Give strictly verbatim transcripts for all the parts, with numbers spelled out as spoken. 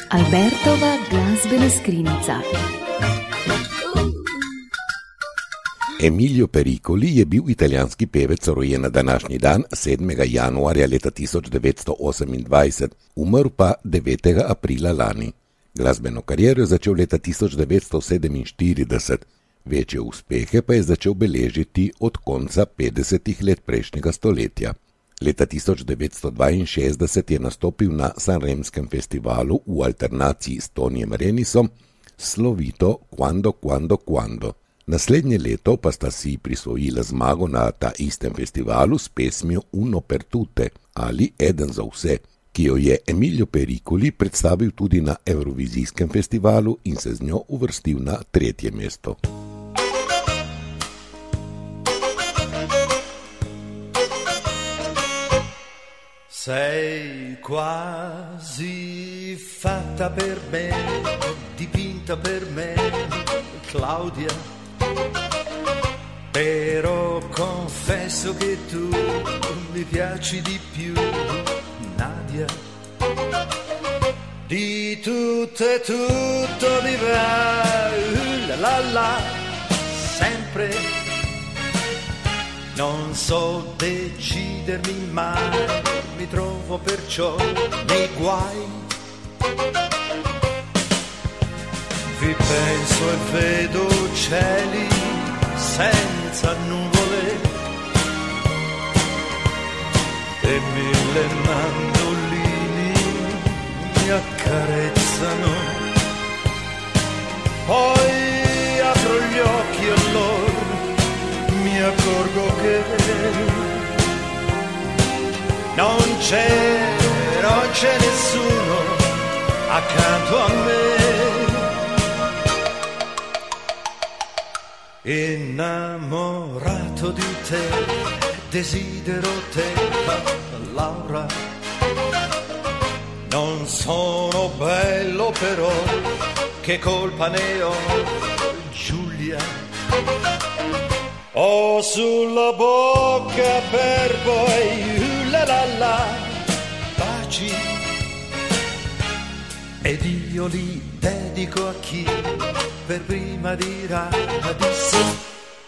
Albertova glazbena skrinjica. Emilio Pericoli je bil italijanski pevec, rojen na današnji dan, sedmega januarja leta tisoč devetsto osemindvajset, umrl pa devetega aprila lani. Glasbeno kariero je začel leta tisoč devetsto sedeminštirideset, večje uspehe pa je začel beležiti od konca petdesetih let prejšnjega stoletja. Leta tisoč devetsto dvainšestdeset je nastopil na Sanremskem festivalu v alternaciji s Tonijem Renisom s slovito Quando, quando, quando. Naslednje leto pa sta si prisvojila zmago na ta istem festivalu s pesmijo Uno per tutte ali Eden za vse, ki jo je Emilio Pericoli predstavil tudi na Evrovizijskem festivalu in se z njo uvrstil na tretje mesto. Sei quasi fatta per me, dipinta per me, Claudia. Però confesso che tu mi piaci di più, Nadia. Di tutto e tutto mi va, uh, la la la, sempre. Non so decidermi mai, mi trovo perciò nei guai. Vi penso e vedo cieli senza nuvole e mille mandolini mi accarezzano. Poi apro gli occhi e allora mi accorgo che non c'è, non c'è nessuno accanto a me. Innamorato di te, desidero te, Laura. Non sono bello però, che colpa ne ho, Giulia. Ho sulla bocca per poi, uh, la la la, baci. Ed io li dedico a chi per prima dirà di sì.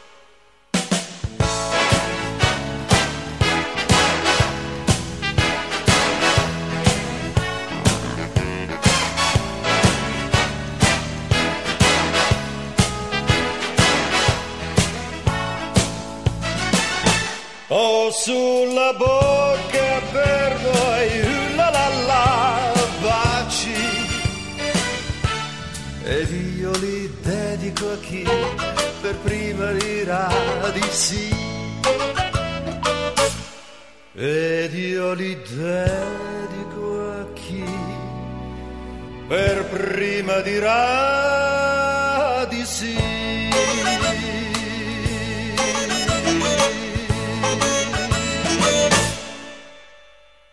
Ho sulla bocca per voi, uh, la la la, baci. Ed io li dedico a chi per prima dirà di sì. Ed io li dedico a chi per prima dirà